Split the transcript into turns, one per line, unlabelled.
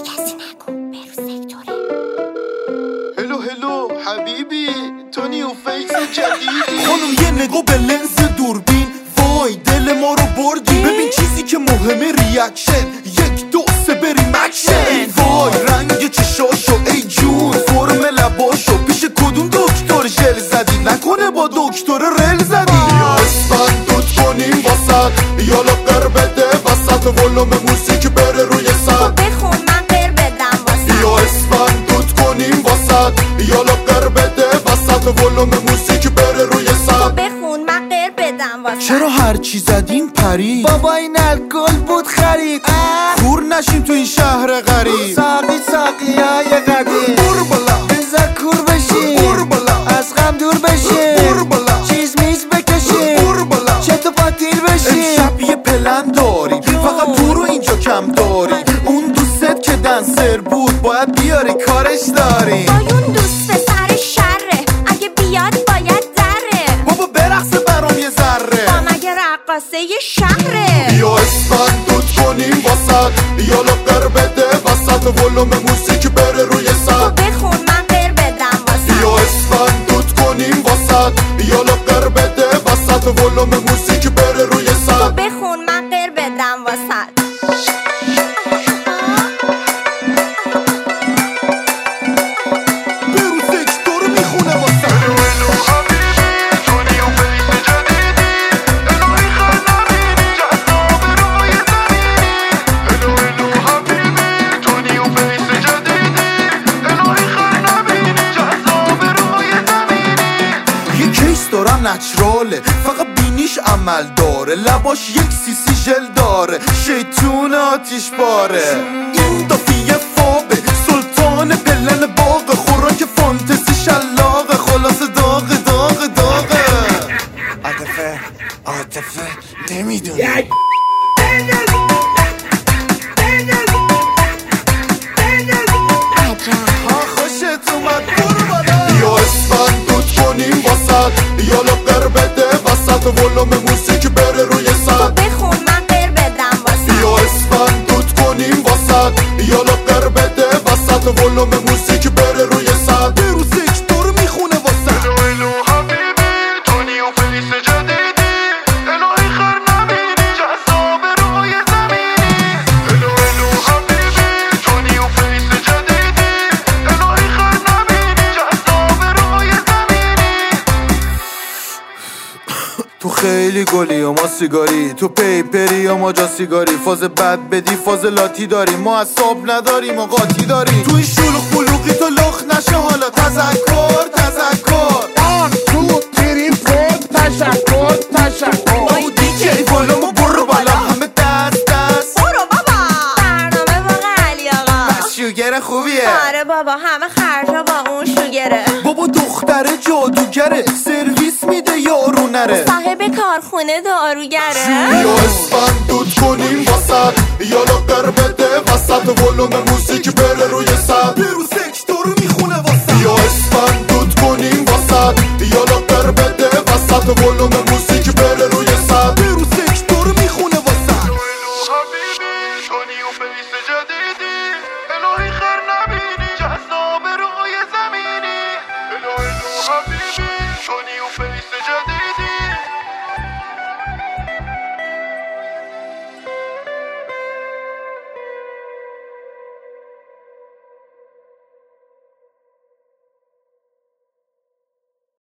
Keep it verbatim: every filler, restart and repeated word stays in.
کسی نگو برو سکتوره.
هلو هلو حبیبی تو نیو فیس جدیدی.
خانم یه نگاه به لنز دوربین، وای دل ما رو بردی. ببین چیزی که مهمه ریاکشن، یک دو سه بریم اکشن. وای رنگ چشاشو ای جون، فرم لباشو پیش کدوم دکتر ژل زدی؟ نکنه با دکتر رل زدی؟
یا اسفند دوت کنیم واسط، یا لقر بده وسط، ولوم موسیقی بره روی سد.
بخون من قر بدم واسط.
یا اسفند دوت کنیم واسط، یا لقر بده وسط، ولوم موسیقی بره روی سد.
بخون من قر بدم واسط.
چرا هر چی زدیم پرید؟
بابا این الکل بود خرید.
کور نشیم تو این شهر غریب.
ساقی ساقی های قدیم،
بور بالا
بذار کور بشیم،
بور بالا
از غم دور بشیم،
بور بالا
چیز میز بکشیم،
بور بالا
چت و پاتیل بشیم.
امشب یه پلن داری، فقط تو رو اینجا کم داری. اون دوستت که دنسر بود باید بیاری کارش داری.
وای اون دوست سر شره، اگه بیاد باید دره.
بابا برقصه برام یه ذره،
با مگه رقاصه یه شهره.
یا اسفند دوت کنیم واسط، یا لقر بده وسط، ولوم موسیقی بره روی سد.
بخون من قر بدم واسط.
یا اسفند دوت کنیم واسط، یا لقر بده وسط، ولوم موسیقی بره روی سد.
بخون من قر بدم واسط.
برو سکتور میخونه واسه. یه کیس دارم نچراله، فقط بینیش عمل داره، لباش یک سیسی ژل داره، شیطون آتیش باره. این دافیه فابه، سلطان پلن باغ، خوراک فانتزی شلاقه، خلاص داغ داغ داغه.
عاطفه عاطفه نمیدونی.
ها خوشت اومد برو بالا.
یا اسفند دوت کنیم واسط، یا لقر بده وسط، ولوم موسیقی بره روی سد.
بخون من قر بدم واسط.
یا اسفند دوت کنیم واسط، یا لقر بده وسط، ولوم موسیقی بره روی سد.
برو سکتور میخونه واسه. تو خیلی گلی و ما سیگاری، تو پیپری و ما جا سیگاری، فاز بد بدی فاز لاتی داریم، ما اصاب نداریم و قاطی داریم. تو این شلوغ بلوغی تو لخ نشه حالا، تذکر تذکر.
آن تو تیری پود تشکر تشکر.
او دیجی بالامو برو بالا، همه دست دست.
برو بابا برنامه واقع علی آقا.
پس شوگر خوبیه.
آره بابا همه خرجا با اون شوگره.
بابا دختره جادوگره، سرویس میده یارو نره.
صاحب کارخونه داروگره.
یا اسفند دوت کنیم واسط، یا لقر بده وسط، ولوم موسیقی بره روی سد.
برو سکتور میخونه واسه.
یا اسفند دوت کنیم واسط، یا لقر بده وسط، ولوم